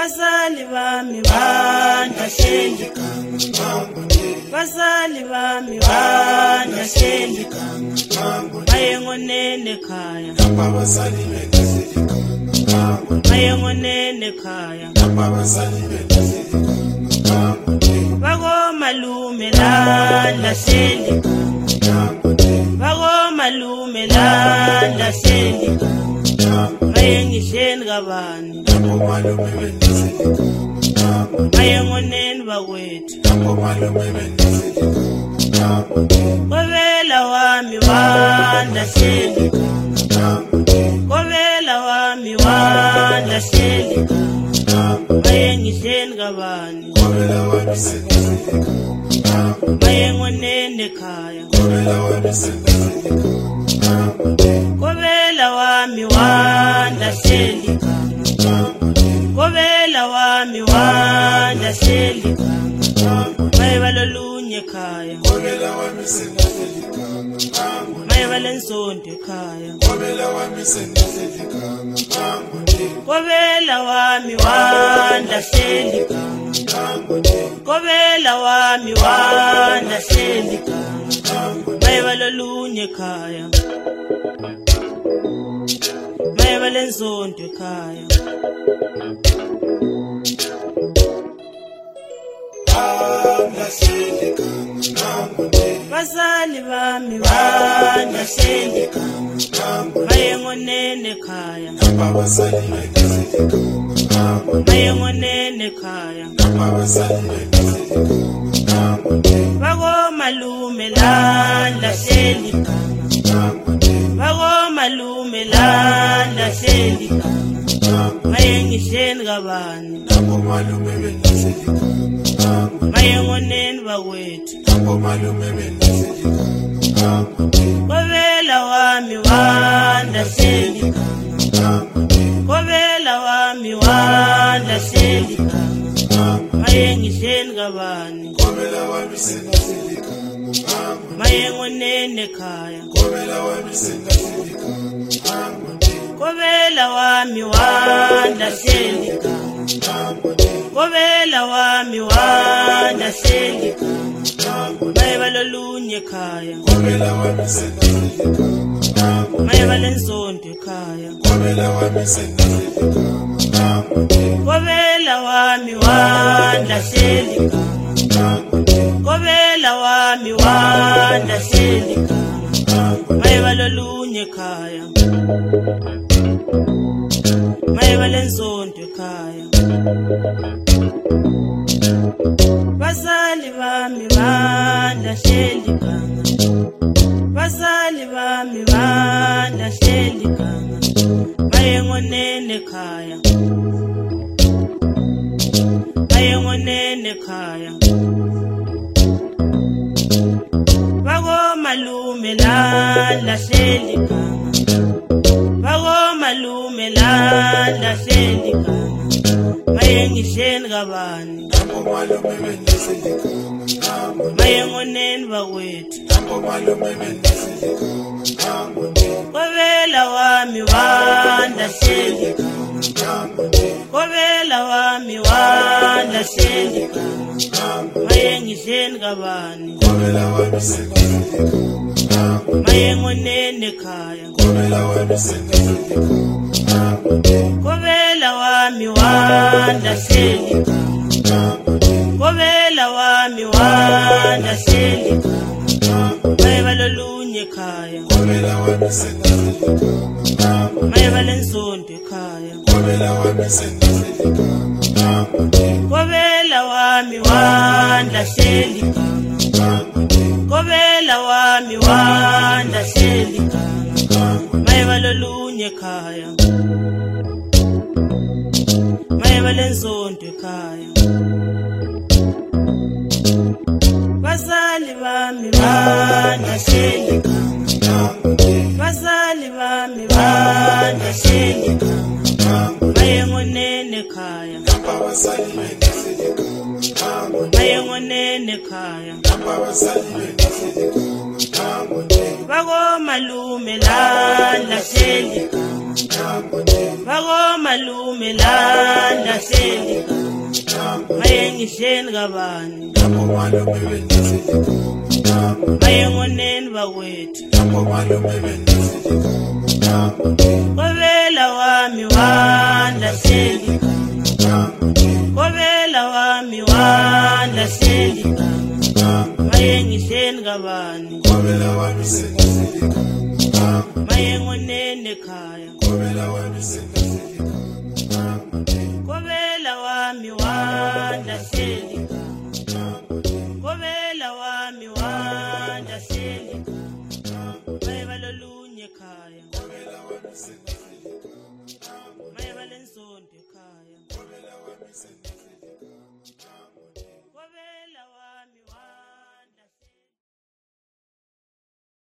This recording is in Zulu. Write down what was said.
Bazali bami bandahleli Bazali bami bandahleli Bayengonene ekhaya Bayengonene ekhaya Bakomalume landahleli Bakomalume landahleli Bayengihleni kabani Bayengonene bakwethu Kobela wami wandahleli Kobela wami wandahleli Bayengihleni kabani Bayengonene ekhaya Kobela wami wandahleli Kobela wami wandahleli Bayebalolunye ekhaya Bayebalensonto ekhaya Kobela wami wandahleli Kobela wami wandahleli Bayebalolunye ekhaya Bayebalensonto ekhaya Bazali bami bandahleli Bayengonene ekhaya Bayengonene ekhaya Bakomalume landahleli Bakomalume landahleli Bayengihleni kabani Bayengonene bakwethu Kobela wami wandahleli Kobela wami wandahleli Bayengihleni kabani Bayengonene ekhaya Kobela wami wandahleli Kobela wami wandahleli Bayebalolunye ekhaya Bayebalensonto ekhaya Kobela wami wandahleli Kobela wami wandahleli Bayebalolunye ekhaya Bayebalensonto ekhaya Bazali bami bandahleli Bazali bami bandahleli Bayengonene ekhaya Bayengonene ekhaya Bakomalume landahleli Bakomalume landahleli Bayengihleni kabani Bayengonene bakwethu Kobela wami wandahleli Kobela wami wandahleli Bayengihleni kabani Bayengonene ekhaya Kobela wami wandahleli Kobela wami wandahleli Bayebalolunye ekhaya Bayebalensonto ekhaya Kobela wami wandahleli Kobela wami wandahleli Bayebalolunye ekhaya Bayebalensonto ekhaya Bazali bami bandahleli Bazali bami bandahleli Bayengonene ekhaya Bayengonene ekhaya Bakomalume landahleli bako malume landa hleli maye ngihleni kabani maye ngoneni bakwethu kobela wami wanda hleli kobela wami wanda hleli maye ngihleni kabani maye ngoneni ekhaya kobela wami wanda hleli